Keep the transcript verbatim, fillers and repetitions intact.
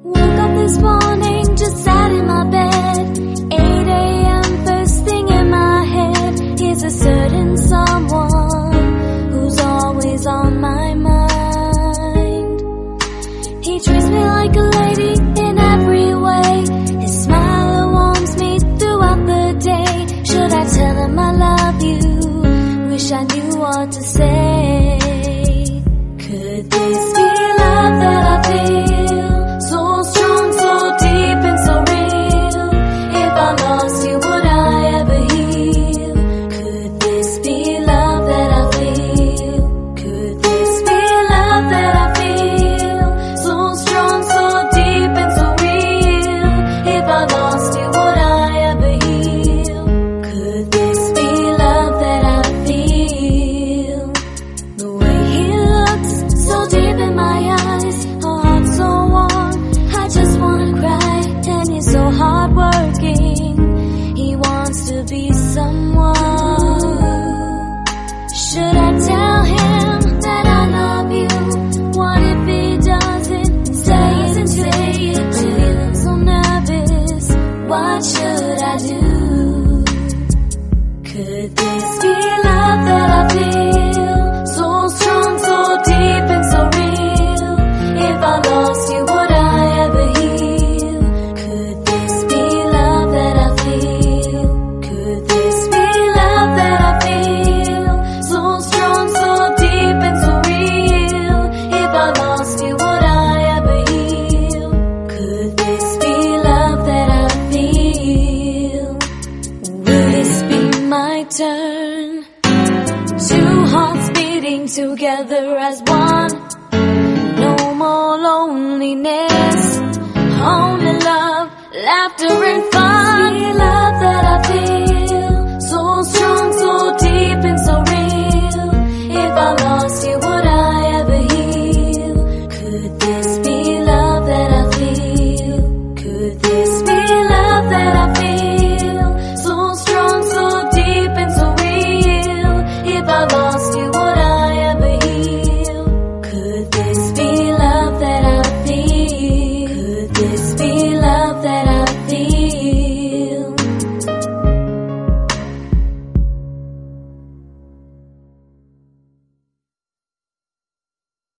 Woke up this morning, just sat in my bed. eight a.m. first thing in my head. Here's a certain someone who's always on my mind. He treats me like a lady in every way. His smile warms me throughout the day. Should I tell him I love you? Wish I knew what to say. Could this be love that I feel? So strong, so deep and so real. If I lost you, would I ever heal? Could this be love that I feel? Could this be love that I feel? So strong, so deep and so real. If I lost you, would I ever heal? Could this be love that I feel? The way he looks, so deep in my eyes, a heart so warm, I just wanna cry. And he's so hardworking, he wants to be someone. Should I tell him that I love you? What if he doesn't say it and say it too? I'm so nervous, what should I do? Could this be love that I feel? So strong, so deep and so real. If I lost you, would I ever heal? Could this be love that I feel? Could this be love that I feel? So strong, so deep and so real. If I lost you, would I ever heal? Could this be love that I feel? Will this be my turn? Two hearts beating together as one. No more loneliness, only love, laughter and fun. The love that I feel, so strong, so deep and so real. If I lost you, would I ever heal? Could this be love that I feel? Could this be love that I feel? So strong, so deep and so real. If I lost you, would I ever heal? Could this be love?